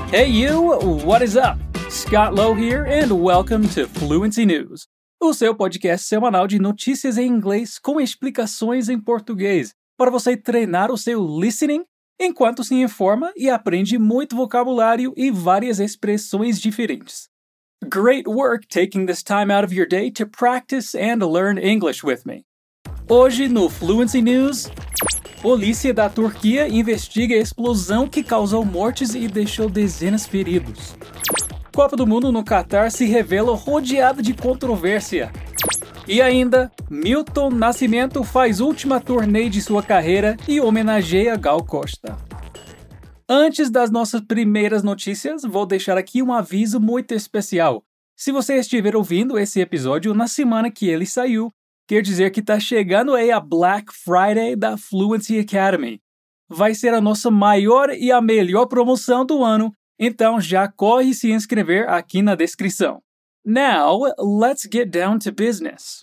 Hey you, what is up? Scott Lowe here and welcome to Fluency News, o seu podcast semanal de notícias em inglês com explicações em português, para você treinar o seu listening enquanto se informa e aprende muito vocabulário e várias expressões diferentes. Great work taking this time out of your day to practice and learn English with me. Hoje no Fluency News, polícia da Turquia investiga a explosão que causou mortes e deixou dezenas feridos. Copa do Mundo no Catar se revela rodeada de controvérsia. E ainda, Milton Nascimento faz última turnê de sua carreira e homenageia Gal Costa. Antes das nossas primeiras notícias, vou deixar aqui um aviso muito especial. Se você estiver ouvindo esse episódio na semana que ele saiu, quer dizer que está chegando aí a Black Friday da Fluency Academy. Vai ser a nossa maior e a melhor promoção do ano, então já corre se inscrever aqui na descrição. Now, let's get down to business.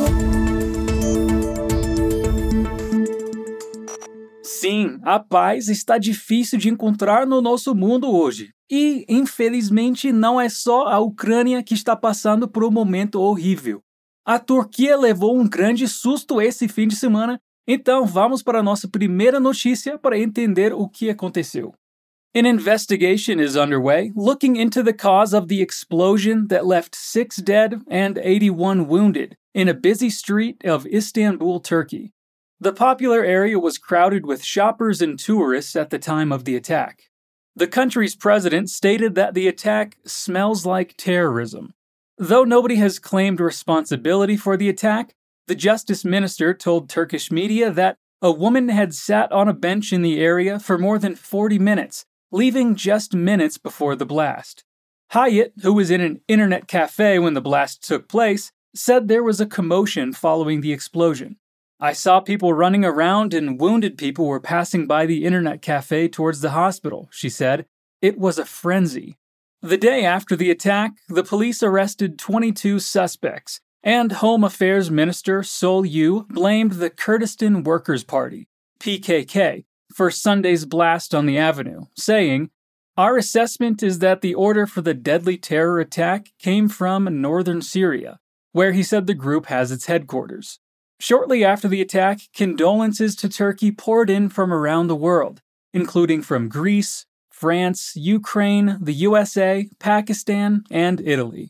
Sim, a paz está difícil de encontrar no nosso mundo hoje. E, infelizmente, não é só a Ucrânia que está passando por um momento horrível. A Turquia levou um grande susto esse fim de semana, então vamos para a nossa primeira notícia para entender o que aconteceu. An investigation is underway looking into the cause of the explosion that left 6 dead and 81 wounded in a busy street of Istanbul, Turkey. The popular area was crowded with shoppers and tourists at the time of the attack. The country's president stated that the attack smells like terrorism. Though nobody has claimed responsibility for the attack, the justice minister told Turkish media that a woman had sat on a bench in the area for more than 40 minutes, leaving just minutes before the blast. Hayat, who was in an internet cafe when the blast took place, said there was a commotion following the explosion. I saw people running around and wounded people were passing by the internet cafe towards the hospital, she said. It was a frenzy. The day after the attack, the police arrested 22 suspects, and Home Affairs Minister Sol Yu blamed the Kurdistan Workers' Party, PKK, for Sunday's blast on the avenue, saying, "Our assessment is that the order for the deadly terror attack came from northern Syria, where he said the group has its headquarters." Shortly after the attack, condolences to Turkey poured in from around the world, including from Greece, France, Ukraine, the USA, Pakistan, and Italy.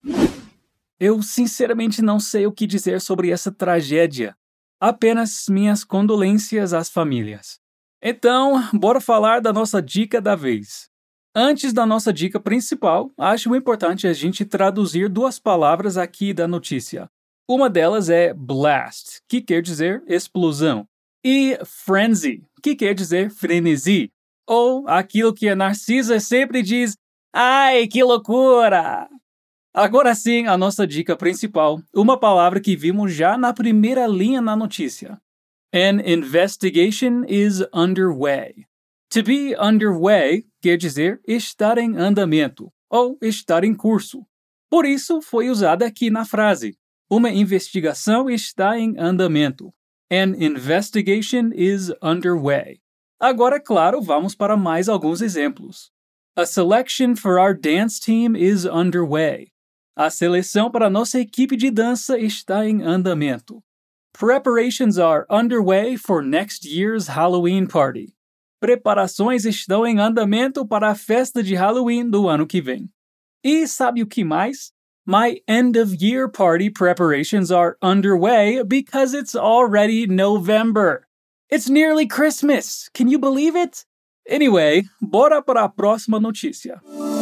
Eu sinceramente não sei o que dizer sobre essa tragédia. Apenas minhas condolências às famílias. Então, bora falar da nossa dica da vez. Antes da nossa dica principal, acho importante a gente traduzir duas palavras aqui da notícia. Uma delas é blast, que quer dizer explosão, e frenzy, que quer dizer frenesi, ou aquilo que a Narcisa sempre diz, ai, que loucura! Agora sim, a nossa dica principal, uma palavra que vimos já na primeira linha na notícia. An investigation is underway. To be underway quer dizer estar em andamento, ou estar em curso. Por isso, foi usada aqui na frase. Uma investigação está em andamento. An investigation is underway. Agora, claro, vamos para mais alguns exemplos. A selection for our dance team is underway. A seleção para nossa equipe de dança está em andamento. Preparations are underway for next year's Halloween party. Preparações estão em andamento para a festa de Halloween do ano que vem. E sabe o que mais? My end-of-year party preparations are underway because it's already November. It's nearly Christmas. Can you believe it? Anyway, bora para a próxima notícia.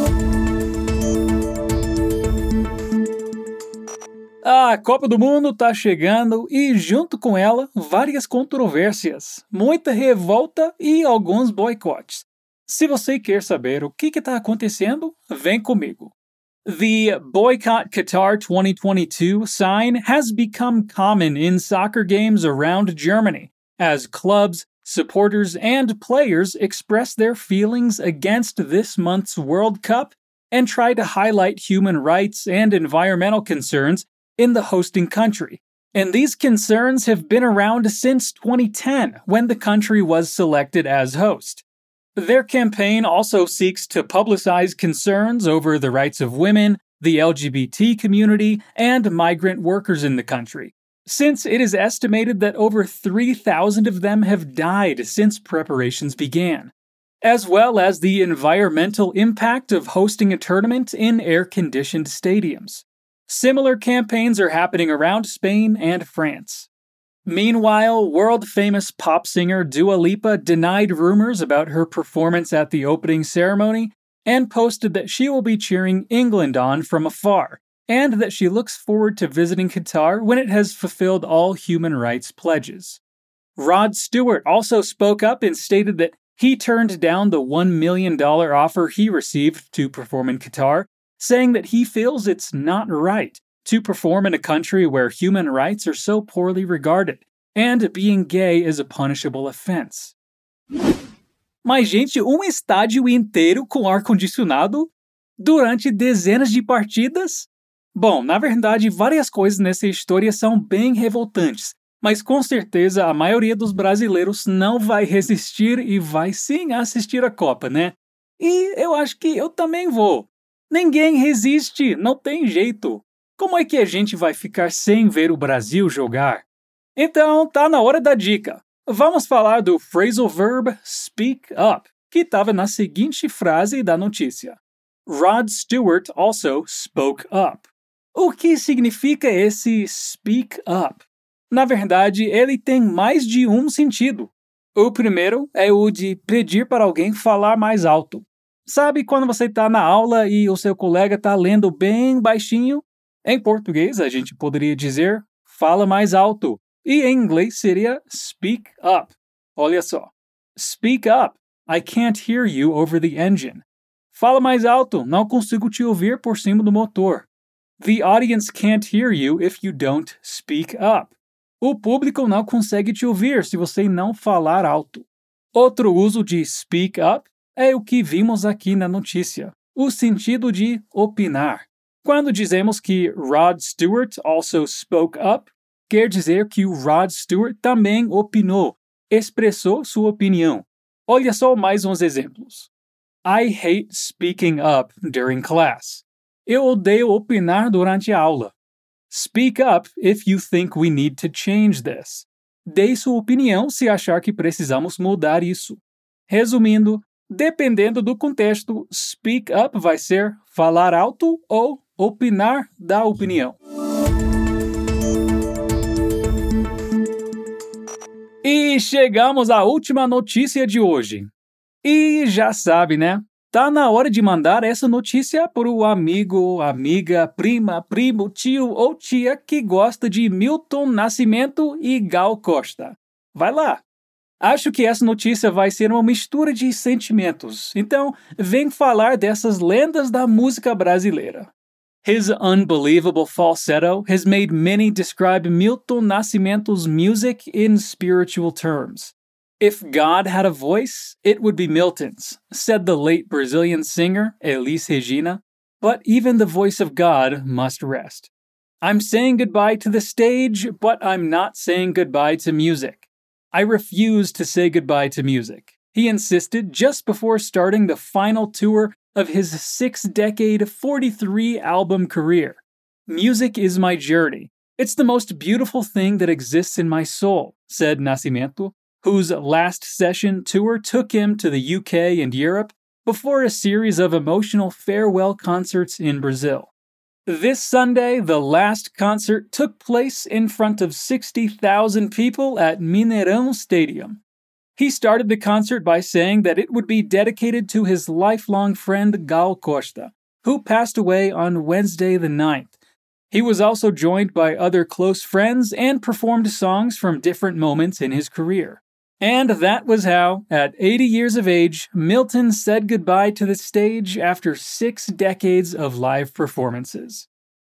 A Copa do Mundo tá chegando e, junto com ela, várias controvérsias, muita revolta e alguns boicotes. Se você quer saber o que está acontecendo, vem comigo. The Boycott Qatar 2022 sign has become common in soccer games around Germany, as clubs, supporters, and players express their feelings against this month's World Cup and try to highlight human rights and environmental concerns in the hosting country. And these concerns have been around since 2010, when the country was selected as host. Their campaign also seeks to publicize concerns over the rights of women, the LGBT community, and migrant workers in the country, since it is estimated that over 3,000 of them have died since preparations began, as well as the environmental impact of hosting a tournament in air-conditioned stadiums. Similar campaigns are happening around Spain and France. Meanwhile, world-famous pop singer Dua Lipa denied rumors about her performance at the opening ceremony and posted that she will be cheering England on from afar, and that she looks forward to visiting Qatar when it has fulfilled all human rights pledges. Rod Stewart also spoke up and stated that he turned down the $1 million offer he received to perform in Qatar, saying that he feels it's not right to perform in a country where human rights are so poorly regarded, and being gay is a punishable offense. Mas, gente, estádio inteiro com ar-condicionado durante dezenas de partidas? Bom, na verdade, várias coisas nessa história são bem revoltantes, mas com certeza a maioria dos brasileiros não vai resistir e vai sim assistir a Copa, né? E eu acho que eu também vou. Ninguém resiste, não tem jeito. Como é que a gente vai ficar sem ver o Brasil jogar? Então, tá na hora da dica. Vamos falar do phrasal verb speak up, que estava na seguinte frase da notícia. Rod Stewart also spoke up. O que significa esse speak up? Na verdade, ele tem mais de um sentido. O primeiro é o de pedir para alguém falar mais alto. Sabe quando você está na aula e o seu colega está lendo bem baixinho? Em português, a gente poderia dizer fala mais alto. E em inglês seria speak up. Olha só. Speak up. I can't hear you over the engine. Fala mais alto. Não consigo te ouvir por cima do motor. The audience can't hear you if you don't speak up. O público não consegue te ouvir se você não falar alto. Outro uso de speak up é o que vimos aqui na notícia. O sentido de opinar. Quando dizemos que Rod Stewart also spoke up, quer dizer que o Rod Stewart também opinou, expressou sua opinião. Olha só mais uns exemplos. I hate speaking up during class. Eu odeio opinar durante a aula. Speak up if you think we need to change this. Dê sua opinião se achar que precisamos mudar isso. Resumindo, dependendo do contexto, speak up vai ser falar alto ou opinar da opinião. E chegamos à última notícia de hoje. E já sabe, né? Tá na hora de mandar essa notícia para o amigo, amiga, prima, primo, tio ou tia que gosta de Milton Nascimento e Gal Costa. Vai lá! Acho que essa notícia vai ser uma mistura de sentimentos, então vem falar dessas lendas da música brasileira. His unbelievable falsetto has made many describe Milton Nascimento's music in spiritual terms. If God had a voice, it would be Milton's, said the late Brazilian singer Elis Regina, but even the voice of God must rest. I'm saying goodbye to the stage, but I'm not saying goodbye to music. I refuse to say goodbye to music, he insisted just before starting the final tour of his 6-decade, 43-album career. Music is my journey. It's the most beautiful thing that exists in my soul, said Nascimento, whose last session tour took him to the UK and Europe before a series of emotional farewell concerts in Brazil. This Sunday, the last concert took place in front of 60,000 people at Mineirão Stadium. He started the concert by saying that it would be dedicated to his lifelong friend Gal Costa, who passed away on Wednesday the 9th. He was also joined by other close friends and performed songs from different moments in his career. And that was how, at 80 years of age, Milton said goodbye to the stage after 6 decades of live performances.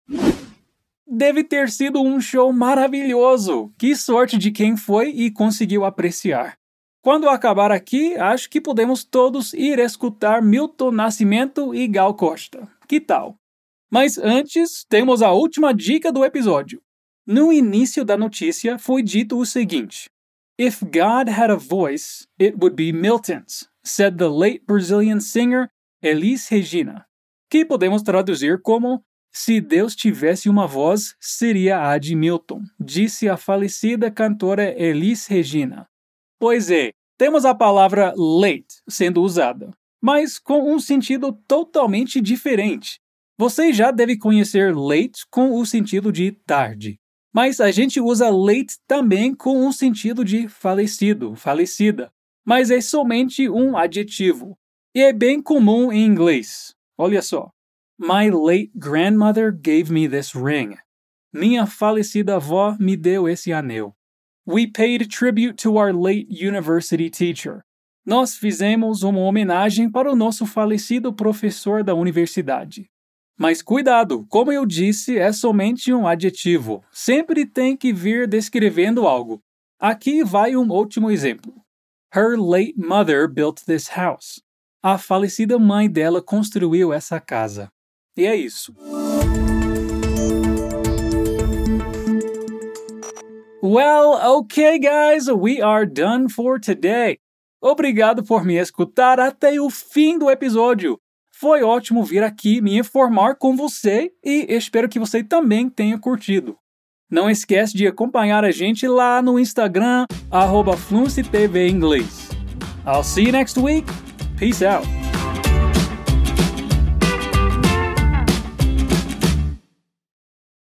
Deve ter sido show maravilhoso! Que sorte de quem foi e conseguiu apreciar. Quando acabar aqui, acho que podemos todos ir escutar Milton Nascimento e Gal Costa. Que tal? Mas antes, temos a última dica do episódio. No início da notícia foi dito o seguinte: If God had a voice, it would be Milton's, said the late Brazilian singer Elis Regina, que podemos traduzir como se Deus tivesse uma voz, seria a de Milton, disse a falecida cantora Elis Regina. Pois é, temos a palavra late sendo usada, mas com um sentido totalmente diferente. Você já deve conhecer late com o sentido de tarde, mas a gente usa late também com um sentido de falecido, falecida, mas é somente um adjetivo, e é bem comum em inglês. Olha só. My late grandmother gave me this ring. Minha falecida avó me deu esse anel. We paid tribute to our late university teacher. Nós fizemos uma homenagem para o nosso falecido professor da universidade. Mas cuidado, como eu disse, é somente um adjetivo. Sempre tem que vir descrevendo algo. Aqui vai um último exemplo. Her late mother built this house. A falecida mãe dela construiu essa casa. E é isso. Well, okay guys, we are done for today. Obrigado por me escutar até o fim do episódio. Foi ótimo vir aqui me informar com você e espero que você também tenha curtido. Não esquece de acompanhar a gente lá no Instagram, @FluencyTV Inglês. I'll see you next week. Peace out.